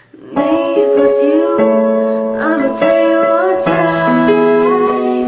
Me plus you, I'ma tell you one time.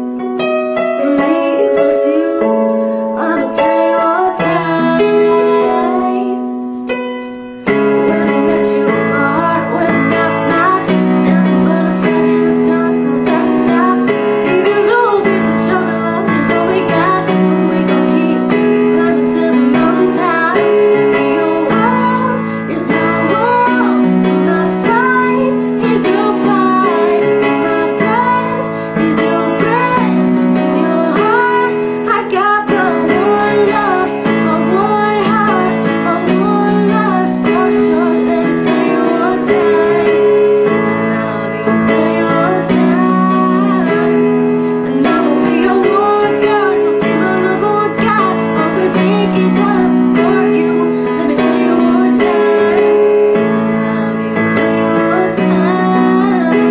Me plus you, I'ma tell you one time. When I met you, my heart went knock knock. Nothing but a fuzz in my stomach, won't stop. Even though we just struggle, is all we got. We gon' keep climbing to the mountaintop. Your world is my world. My fight is your fight. My breath is your breath. In your heart, I got my one love, my one heart, my one love for sure. Let me tell you one time, I love you. Tell you one time, and I'ma be your one girl. You'll be my number one guy. Always making time for you. Let me tell you one time, I love you. Tell you one time.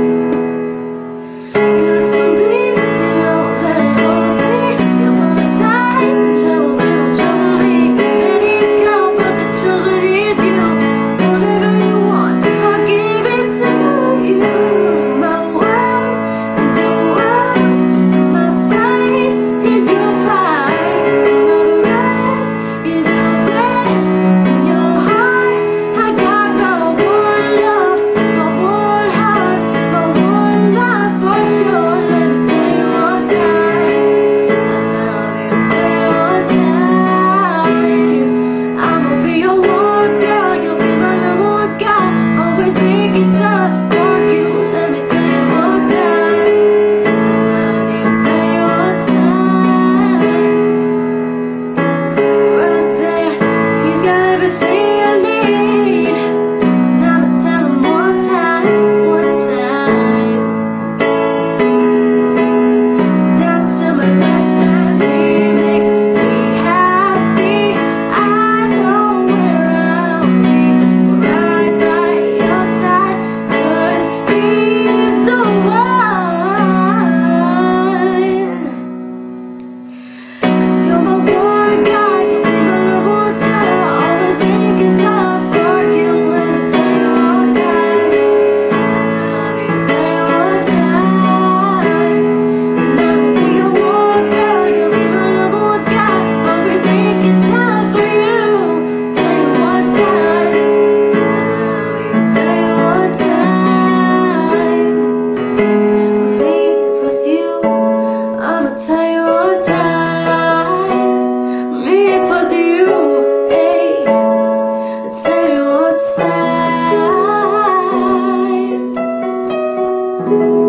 You look so deep, you know that it holds me. You're by my side, troubles they won't trouble me. Many come, but the chosen is you. Whatever you want, I'll give it to you. My world is your world, my fight is your fight. My breath is your breath. In your heart, I got my one love, my one heart, my one love for sure. Let me tell you one time, I love you. Tell you one time, I'ma be your one girl. You'll be my number one guy. Always making time for you. Let me tell you one time, I love you. Tell you one time. Right there, he's got everything I need. And I'ma tell him one time, one time. Down to my last time, he makes me happy. I know where I'll be, right by your side, 'cause he's the one. 'Cause you're my one guy, you'll be my number one girl. Always making time for you. Let me tell you one time, I love you. Tell you one time, and I'ma be your one girl. You'll be my number one guy. Always making time for you. Tell you one time, I love you. Tell you one time. Me plus you, I'ma tell you one time. Me plus you, hey, tell you one time.